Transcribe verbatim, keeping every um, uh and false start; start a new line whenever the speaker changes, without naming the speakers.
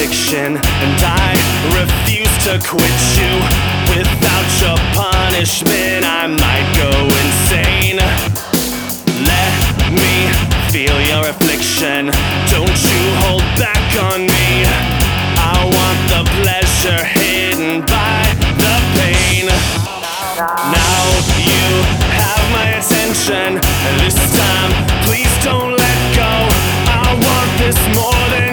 addiction, and I refuse to quit you. Without your punishment, I might go insane. Let me feel your affliction. Don't you hold back on me. I want the pleasure hidden by the pain. Now you have my attention, and this time please don't let go. I want this more than